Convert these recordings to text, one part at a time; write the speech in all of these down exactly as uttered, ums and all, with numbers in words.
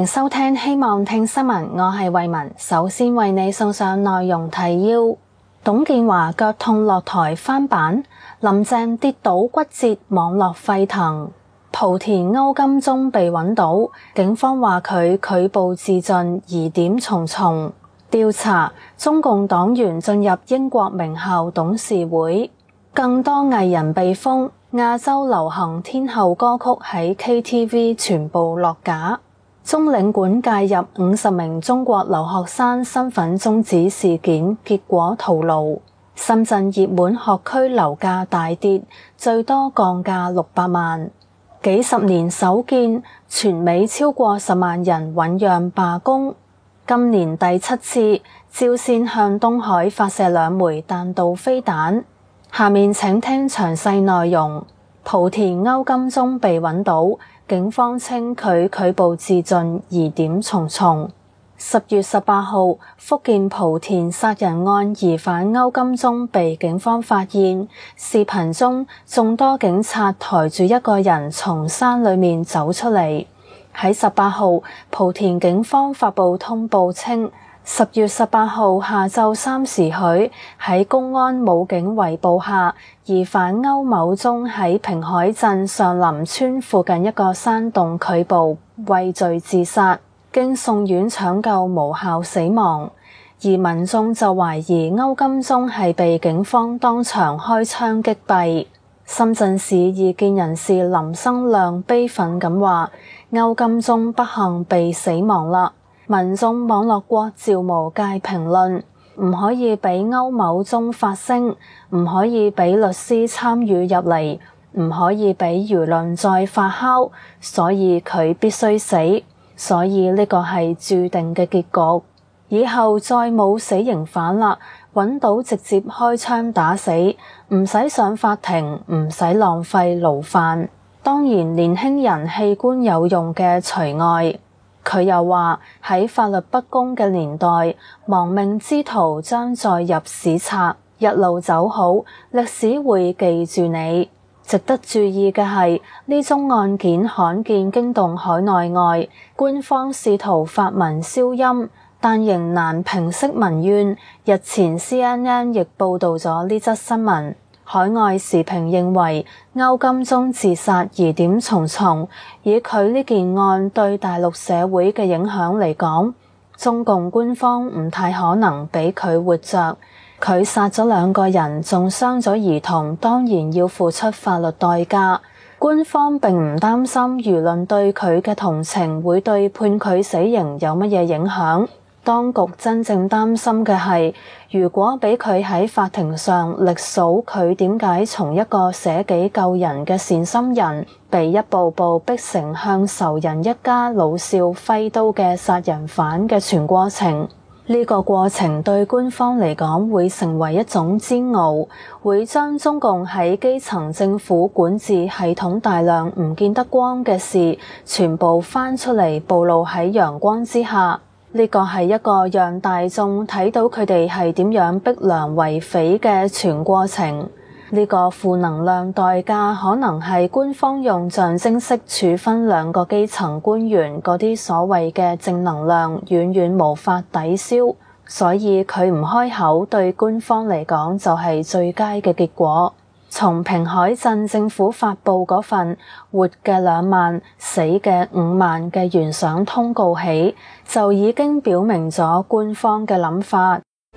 迎收聽希望聽新聞，我係慧雯。首先為你送上內容提要：董建華腳痛落台翻版，林鄭跌倒骨折，網絡沸騰。莆田歐金鐘被揾到，警方話佢拒捕自盡，疑點重重。調查中共黨員進入英國名校董事會。更多藝人被封，亞洲流行天后歌曲喺 K T V 全部落架。中領館介入五十名中國留學生身份終止事件，結果徒勞。深圳熱門學區樓價大跌，最多降價六百萬。幾十年首見，全美超過十萬人醞釀罷工。今年第七次，朝鮮向東海發射兩枚彈道飛彈。下面請聽詳細內容。莆田歐金鐘被揾到，警方稱佢拒捕自盡，疑點重重。十月十八號，福建莆田殺人案疑犯歐金鐘被警方發現，視頻中眾多警察抬住一個人從山裏面走出嚟。喺十八號，莆田警方發布通報稱，十月十八號下晝三時許，喺公安武警圍捕下，疑犯歐某忠喺平海鎮上林村附近一個山洞拒捕，畏罪自殺，經送院搶救無效死亡。而民眾就懷疑歐金鐘係被警方當場開槍擊斃。深圳市異見人士林生亮悲憤咁話：歐金鐘不幸被死亡啦！民眾網絡國趙無界評論，唔可以俾歐某忠發聲，唔可以俾律師參與入嚟，唔可以俾輿論再發酵，所以佢必須死，所以呢個係注定嘅結局。以後再冇死刑犯啦，揾到直接開槍打死，唔使上法庭，唔使浪費牢飯。當然年輕人器官有用嘅除外。佢又話喺法律不公嘅年代，亡命之徒將載入史冊，一路走好，歷史會記住你。值得注意嘅係，呢宗案件罕見驚動海內外，官方試圖發文消音，但仍難平息民怨。日前 C N N 亦報導咗呢則新聞。海外時評認為歐金鐘自殺疑點重重，以佢呢件案對大陸社會嘅影響嚟講，中共官方唔太可能俾佢活着。佢殺咗兩個人，仲傷咗兒童，當然要付出法律代價。官方並唔擔心輿論對佢嘅同情會對判佢死刑有乜嘢影響。當局真正擔心嘅係，如果俾佢喺法庭上力數佢點解從一個捨己救人嘅善心人，被一步步逼成向仇人一家老少揮刀嘅殺人犯嘅全過程，呢個過程對官方嚟講會成為一種煎熬，會將中共喺基層政府管治系統大量唔見得光嘅事全部翻出嚟暴露喺陽光之下。呢個係一個讓大眾睇到佢哋係點樣逼良為匪嘅全過程。呢個負能量代價可能係官方用象徵式處分兩個基層官員嗰啲所謂嘅正能量，遠遠無法抵消。所以佢唔開口，對官方嚟講就係最佳嘅結果。從平海鎮政府發布嗰份活嘅兩萬，死嘅五萬嘅懸賞通告起，就已經表明咗官方嘅諗法。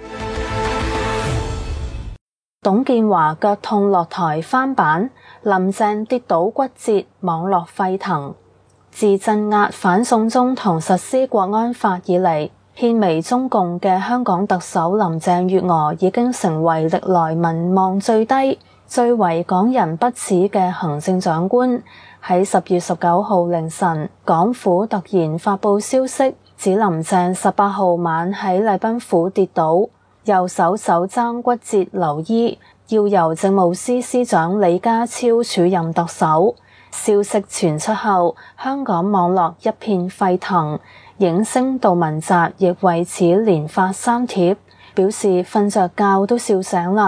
董建華腳痛落台翻版，林鄭跌倒骨折，網絡沸騰。自鎮壓反送中同實施國安法以嚟，獻媚中共嘅香港特首林鄭月娥已經成為歷來民望最低、最為港人不齒嘅行政長官。喺十月十九號凌晨，港府突然發布消息，指林鄭十八號晚喺禮賓府跌倒，右手手踭骨折留醫，要由政務司司長李家超署任特首。消息傳出後，香港網絡一片沸騰，影星杜汶澤亦為此連發三帖，表示瞓着覺都笑醒啦。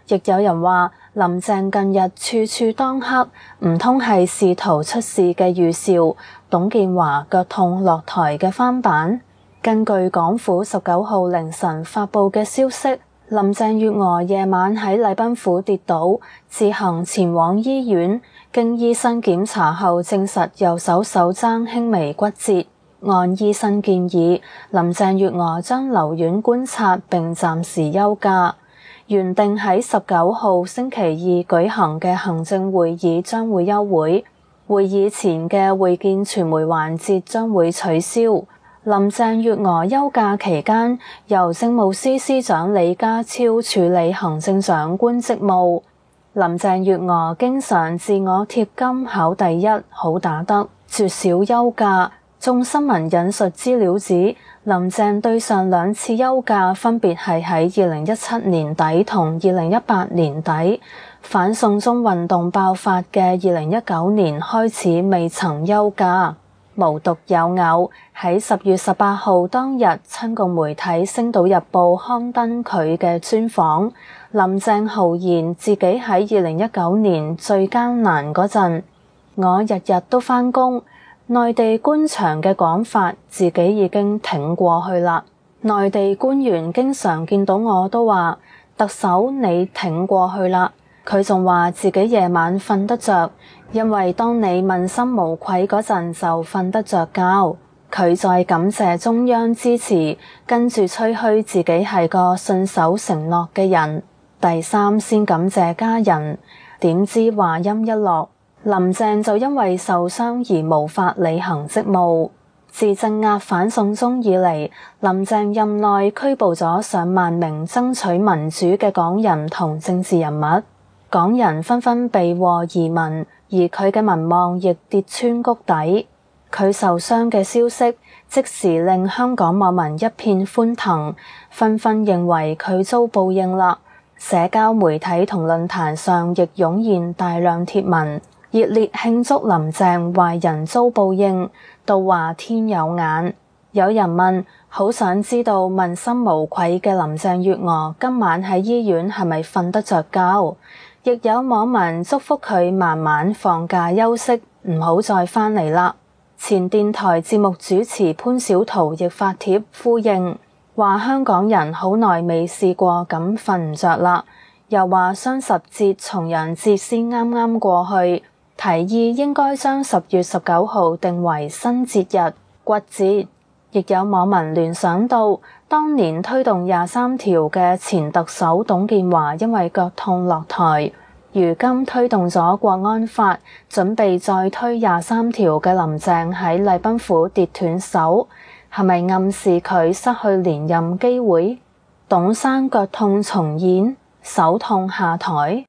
亦有人話林鄭近日處處當黑，唔通係試圖出事嘅預兆，董建華腳痛落台嘅翻版。根據港府十九號凌晨發佈嘅消息，林鄭月娥夜晚喺禮賓府跌倒，自行前往醫院，經醫生檢查後證實右手手踭輕微骨折。按醫生建議，林鄭月娥將留院觀察並暫時休假。原定喺十九號星期二舉行嘅行政會議將會休會，會議前嘅會見傳媒環節將會取消。林鄭月娥休假期間，由政務司司長李家超處理行政長官職務。林鄭月娥經常自我貼金考第一，好打得，絕少休假。眾新聞引述資料指，林鄭對上兩次休假分別係喺二零一七年底同二零一八年底，反送中運動爆發嘅二零一九年開始未曾休假。無獨有偶，喺十月十八號當日，親共媒體《星島日報》刊登佢嘅專訪，林鄭豪言自己喺二零一九年最艱難嗰陣，我日日都返工。內地官場嘅講法，自己已經挺過去啦。內地官員經常見到我都話，特首你挺過去啦。佢仲話自己夜晚瞓得着，因為當你問心無愧嗰陣就瞓得着覺。佢再感謝中央支持，跟住吹噓自己係個信守承諾嘅人。第三先感謝家人，點知話音一落，林鄭就因為受傷而無法履行職務。自鎮壓反送中以嚟，林鄭任內拘捕咗上萬名爭取民主嘅港人同政治人物。港人紛紛避禍移民，而佢嘅民望亦跌穿谷底。佢受傷嘅消息即時令香港網民一片歡騰，紛紛認為佢遭報應啦。社交媒體同論壇上亦湧現大量貼文，熱烈慶祝林鄭壞人遭報應，都話天有眼。有人問，好想知道問心無愧嘅林鄭月娥今晚喺醫院係咪瞓得着覺？亦有網民祝福佢慢慢放假休息，唔好再返嚟啦。前電台節目主持潘小桃亦發帖呼應，話香港人好耐未試過咁瞓唔着啦。又話雙十節、重陽節先啱啱過去，提議應該將十月十九號定為新節日骨節。亦有網民聯想到，當年推動廿三條嘅前特首董建華因為腳痛落台，如今推動咗國安法，準備再推廿三條嘅林鄭喺禮賓府跌斷手，係咪暗示佢失去連任機會？董生腳痛重演，手痛下台。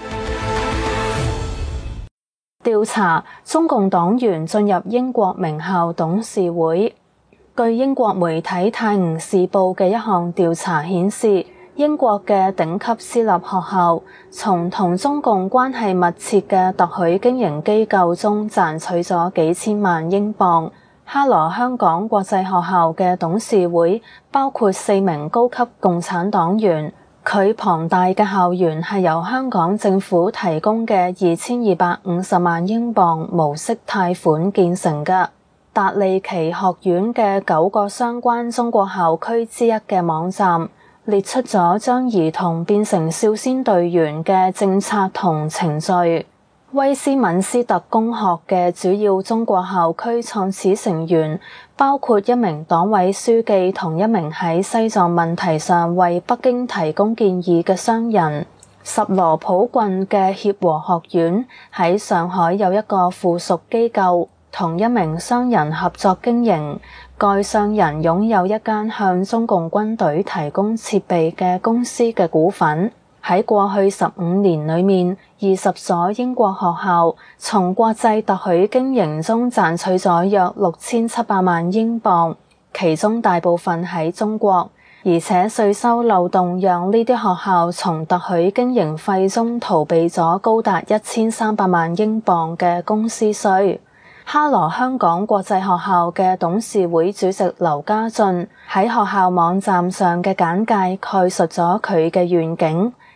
調查中共黨員進入英國名校董事會。據英國媒體《泰晤士報》嘅一項調查顯示，英國嘅頂級私立學校從同中共關係密切嘅特許經營機構中賺取咗幾千萬英鎊。哈羅香港國際學校嘅董事會包括四名高級共產黨員，佢龐大嘅校園係由香港政府提供嘅二千二百五十萬英鎊無息貸款建成嘅。達利奇學院嘅九個相關中國校區之一嘅網站列出咗將兒童變成少先隊員嘅政策同程序。威斯敏斯特公學嘅主要中國校區創始成員包括一名黨委書記同一名喺西藏問題上為北京提供建議嘅商人。什羅普郡嘅協和學院喺上海有一個附屬機構，同一名商人合作經營，該商人擁有一間向中共軍隊提供設備嘅公司嘅股份。喺過去十五年裏面，二十所英國學校從國際特許經營中賺取咗約六千七百萬英鎊，其中大部分喺中國，而且稅收漏洞讓呢啲學校從特許經營費中逃避咗高達一千三百萬英鎊嘅公司稅。哈羅香港國際學校嘅董事會主席劉家俊喺學校網站上嘅簡介概述咗佢嘅願景，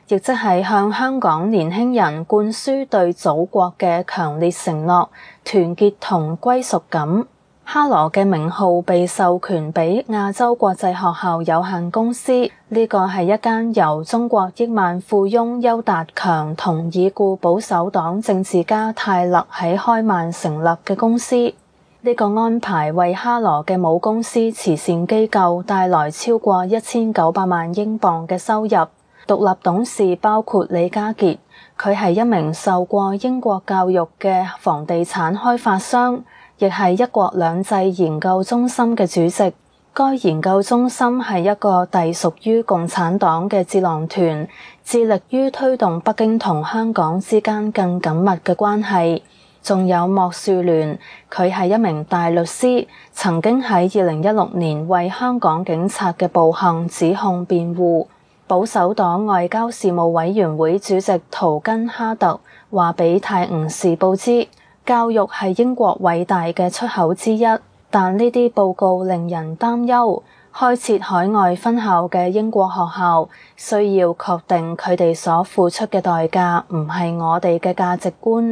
亦即係向香港年輕人灌輸對祖國嘅強烈承諾、團結同歸屬感。哈羅嘅名號被授權俾亞洲國際學校有限公司，呢個係一間由中國億萬富翁邱達強同已故保守黨政治家泰勒喺開曼成立嘅公司。呢個安排為哈羅嘅母公司慈善機構帶來超過一千九百萬英鎊嘅收入。獨立董事包括李家傑，佢係一名受過英國教育嘅房地產開發商，亦係一國兩制研究中心嘅主席。該研究中心係一個隸屬於共產黨嘅智囊團，致力於推動北京同香港之間更緊密嘅關係。仲有莫樹聯，佢係一名大律師，曾經喺二零一六年為香港警察嘅暴行指控辯護。保守黨外交事務委員會主席圖根哈特話俾《泰晤士報》知，教育係英國偉大嘅出口之一，但呢啲報告令人擔憂。開設海外分校嘅英國學校需要確定佢哋所付出嘅代價唔係我哋嘅價值觀。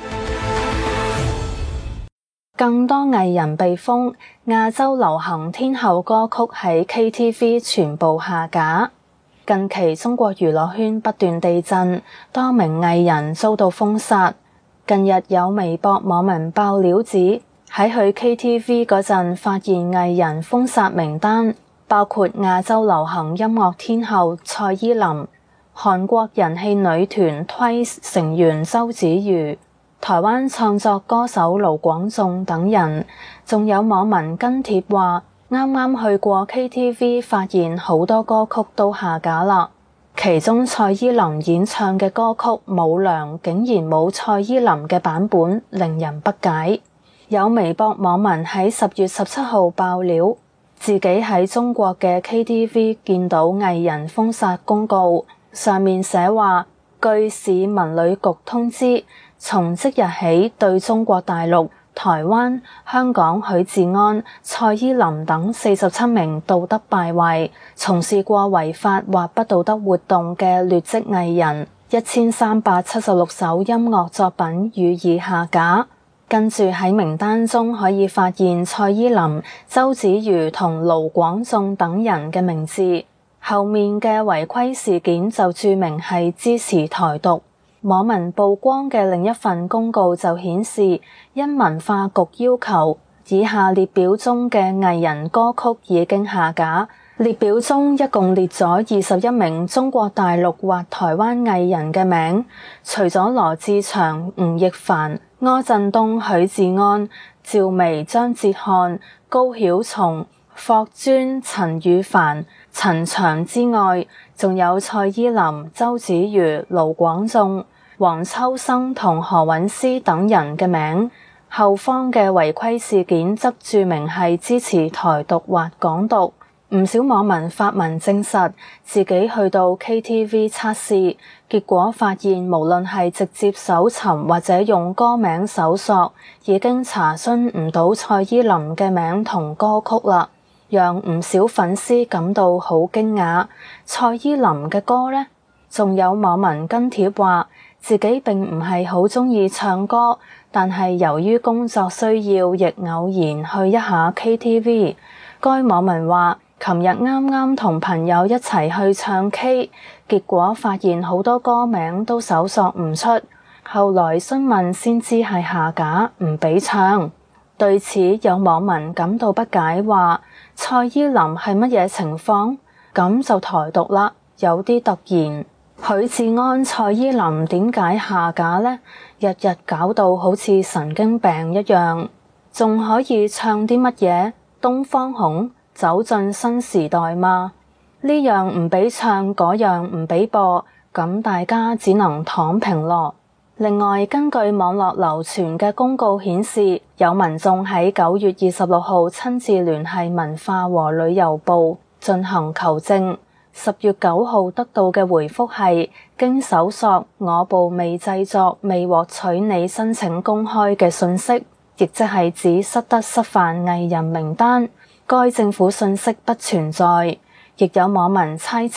更多藝人被封，亞洲流行天后歌曲喺 K T V 全部下架。近期中國娛樂圈不斷地震，多名藝人遭到封殺。近日有微博網民爆料指，喺去 K T V 嗰陣發現藝人封殺名單，包括亞洲流行音樂天后蔡依林、韓國人氣女團 Twice 成員周子瑜、台灣創作歌手盧廣仲等人。仲有網民跟帖話，啱啱去過 K T V 發現好多歌曲都下架啦，其中蔡依林演唱嘅歌曲《舞娘》竟然冇蔡依林嘅版本，令人不解。有微博網民喺十月十七號爆料，自己喺中國嘅 K T V 見到藝人封殺公告，上面寫話，據市文旅局通知，從即日起對中國大陸、台灣、香港許志安、蔡依林等四十七名道德敗壞、從事過違法或不道德活動嘅劣跡藝人一千三百七十六首音樂作品予以下架。跟住喺名單中可以發現蔡依林、周子瑜同盧廣仲等人嘅名字，後面嘅違規事件就註明係支持台獨。網民曝光嘅另一份公告就顯示，因文化局要求，以下列表中嘅藝人歌曲已經下架。列表中一共列咗二十一名中國大陸或台灣藝人嘅名，除咗羅志祥、吳亦凡、柯震東、許志安、趙薇、張哲瀚、高曉松、霍尊、陳羽凡、陳翔之外，仲有蔡依林、周子瑜、盧廣仲、黃秋生同何韻詩等人嘅名。後方嘅違規事件則註明係支持台獨或港獨。唔少網民發文證實自己去到 K T V 測試，結果發現無論係直接搜尋或者用歌名搜索，已經查詢唔到蔡依林嘅名同歌曲啦，讓唔少粉絲感到好驚訝。蔡依林嘅歌呢？仲有網民跟帖話，自己並唔係好鍾意唱歌，但係由於工作需要，亦偶然去一下 K T V。該網民話，琴日啱啱同朋友一齊去唱 K， 結果發現好多歌名都搜索唔出，後來詢問先知係下架，唔俾唱。對此有網民感到不解，話蔡依林係乜嘢情況？咁就台獨啦，有啲突然。許志安、蔡依林點解下架呢？日日搞到好似神經病一樣，仲可以唱啲乜嘢？東方紅？走進新時代嗎？呢樣唔俾唱，嗰樣唔俾播，咁大家只能躺平咯。另外，根據網絡流傳嘅公告顯示，有民眾喺九月二十六號親自聯繫文化和旅遊部進行求證。十月九號得到嘅回覆係，經搜索，我部未製作、未獲取你申請公開嘅信息，亦即係指失德失範藝人名單。該政府信息不存在。亦有網民猜測，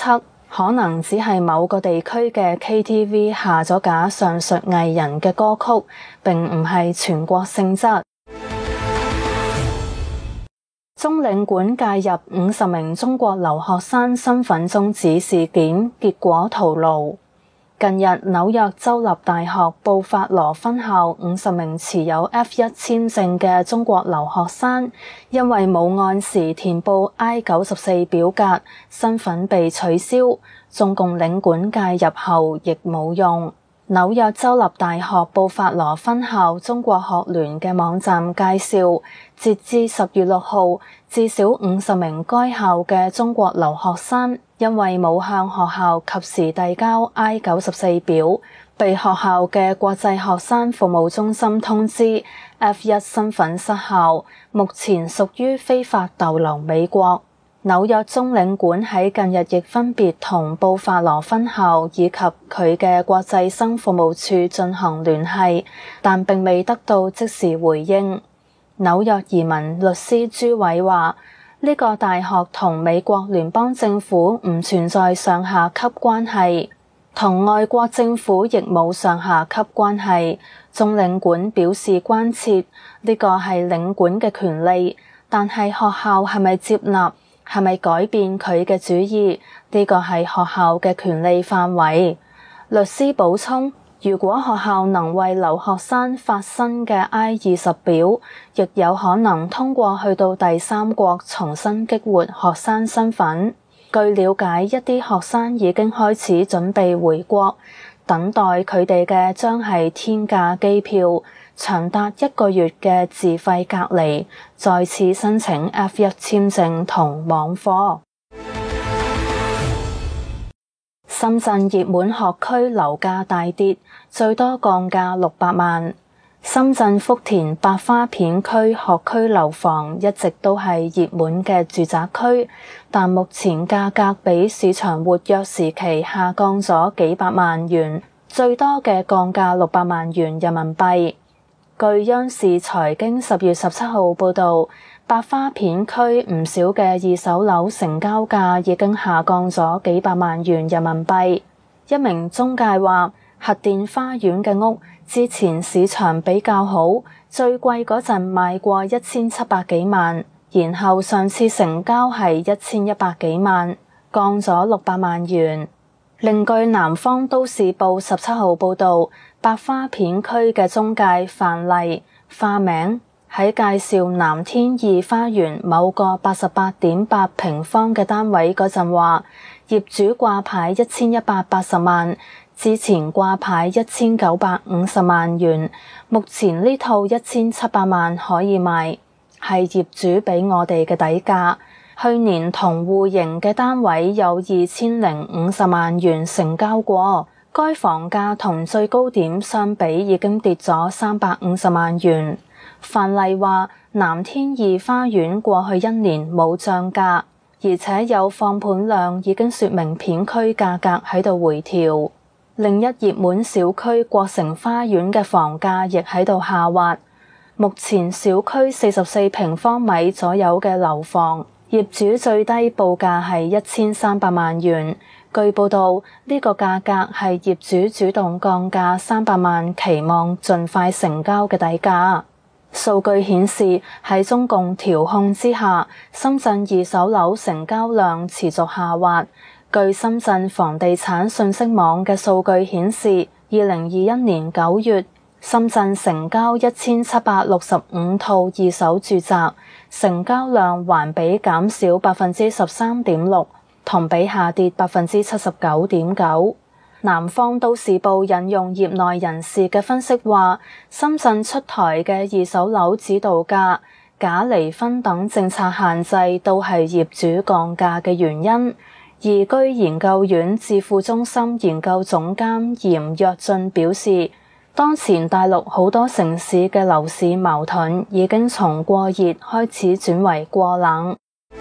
可能只係某個地區嘅 K T V 下咗架上述藝人嘅歌曲，並唔係全國性質。中領館介入五十名中國留學生身份終止事件，結果徒勞。近日，紐約州立大學布法羅分校五十名持有 F 一 簽證嘅中國留學生，因為冇按時填報 I 九十四表格，身份被取消。中共領館介入後亦冇用。紐約州立大學布法羅分校中國學聯嘅網站介紹，截至十月六號，至少五十名該校嘅中國留學生因為冇向學校及時遞交 I 九十四表，被學校嘅國際學生服務中心通知 F 一 身份失效，目前屬於非法逗留美國。紐約中領館喺近日亦分別同布法羅分校以及佢嘅國際生服務處進行聯繫，但並未得到即時回應。紐約移民律師朱偉話：呢個大學同美國聯邦政府唔存在上下級關係，同外國政府亦冇上下級關係。中領館表示關切，呢個係領館嘅權利，但係學校係咪接納，係咪改變佢嘅主意？呢個係學校嘅權利範圍。律師補充，如果學校能為留學生發新嘅 I 二十表，亦有可能通過去到第三國重新激活學生身份。據了解，一啲學生已經開始準備回國，等待佢哋嘅將係天價機票，長達一個月嘅自費隔離，再次申請 F 一 簽證同網課。深圳熱門學區樓價大跌，最多降價六百萬。深圳福田百花片區學區樓房一直都係熱門嘅住宅區，但目前價格比市場活躍時期下降咗幾百萬元，最多嘅降價六百萬元人民幣。據央視財經十月十七號報道，百花片區唔少嘅二手樓成交價已經下降咗幾百萬元人民幣。一名中介話，核電花園嘅屋之前市場比較好，最貴嗰陣賣過一千七百幾萬，然後上次成交係一千一百幾萬，降咗六百萬元。另據南方都市報十七號報道，百花片區嘅中介范麗化名喺介紹南天意花園某個八十八點八平方嘅單位嗰陣話，業主掛牌一千一百八十萬，之前掛牌一千九百五十萬元，目前呢套一千七百萬可以賣，係業主俾我哋嘅底價。去年同戶型嘅單位有二千零五十萬元成交過，該房價同最高點相比已經跌咗三百五十萬元。范麗話，南天意花園過去一年冇漲價，而且有放盤量已經說明片區價格喺度回調。另一熱門小區國城花園嘅房價亦喺度下滑，目前小區四十四平方米左右嘅樓房，業主最低報價係一千三百萬元。據報道，呢個價格係業主主動降價三百萬，期望盡快成交嘅底價。數據顯示，喺中共調控之下，深圳二手樓成交量持續下滑。據深圳房地產信息網嘅數據顯示，二零二一年九月，深圳成交一千七百六十五套二手住宅，成交量環比減少百分之十三點六，同比下跌百分之七十九點九。南方都市報引用業內人士嘅分析話，深圳出台嘅二手樓指導價、假離婚等政策限制都係業主降價嘅原因。易居研究院智庫中心研究總監嚴躍進表示，當前大陸好多城市嘅樓市矛盾已經從過熱開始轉為過冷。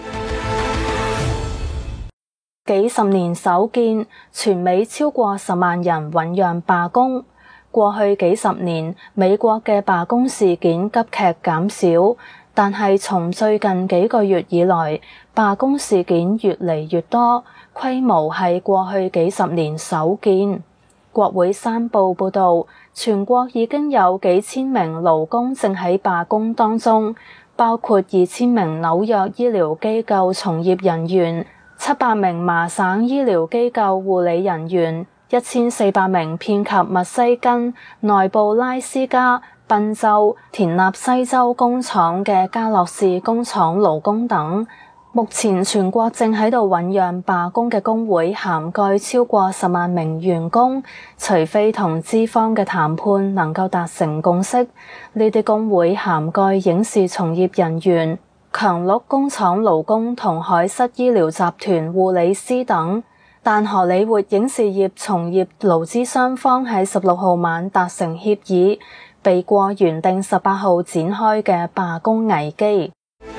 幾十年首見，全美超過十萬人醞釀罷工。過去幾十年，美國嘅罷工事件急劇減少，但係從最近幾個月以來，罷工事件越嚟越多， 規模係過去幾十年首見。國會山報報導，全國已經有幾千名勞工正喺罷工當中，包括二千名紐約醫療機構從業人員、七百名麻省醫療機構護理人員、一千四百名遍及密西根、內布拉斯加、賓州、田納西州工廠嘅加洛士工廠勞工等。目前全國正喺度醞釀罷工嘅工會涵蓋超過十萬名員工，除非同資方嘅談判能夠達成共識，呢啲工會涵蓋影視從業人員、強鹿工廠勞工同海瑟醫療集團護理師等。但荷里活影視業從業勞資雙方喺十六號晚達成協議，避過原定十八號展開嘅罷工危機。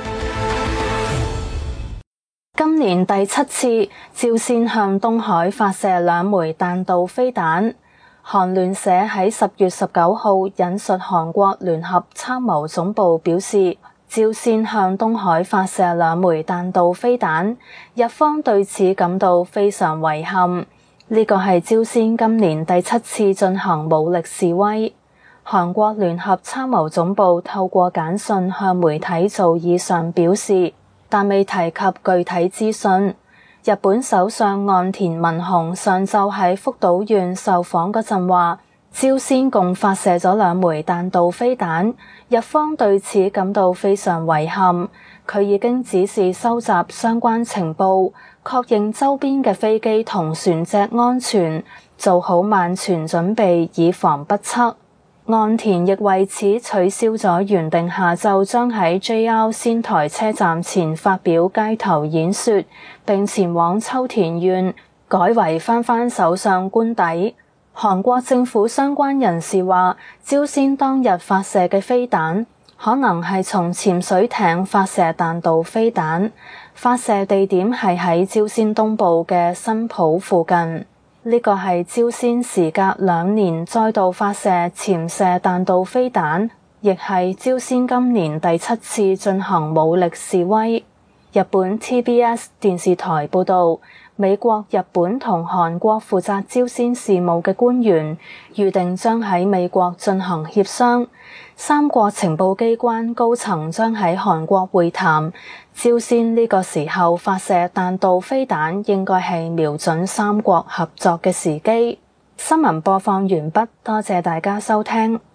今年第七次，朝鮮向東海發射兩枚彈道飛彈。韓聯社喺十月十九號引述韓國聯合參謀總部表示，朝鮮向東海發射兩枚彈道飛彈，日方對此感到非常遺憾。呢個係朝鮮今年第七次進行武力示威。韓國聯合參謀總部透過簡訊向媒體做以上表示，但未提及具體資訊。日本首相岸田文雄上晝喺福島縣受訪嗰陣話，朝鮮共發射咗兩枚彈道飛彈，日方對此感到非常遺憾。佢已經指示收集相關情報，確認周邊嘅飛機同船隻安全，做好萬全準備，以防不測。岸田亦為此取消咗原定下晝將喺 J R 仙台車站前發表街頭演說，並前往秋田縣，改為返返首相官邸。韓國政府相關人士話，朝鮮當日發射嘅飛彈可能係從潛水艇發射彈道飛彈，發射地點係喺朝鮮東部嘅新浦附近。呢個係朝鮮時隔兩年再度發射潛射彈道飛彈，亦係朝鮮今年第七次進行武力示威。日本 T B S 電視台報導，美國、日本同韓國負責朝鮮事務嘅官員預定將喺美國進行協商，三國情報機關高層將喺韓國會談。朝鮮呢個時候發射彈道飛彈，應該係瞄準三國合作嘅時機。新聞播放完畢，多謝大家收聽。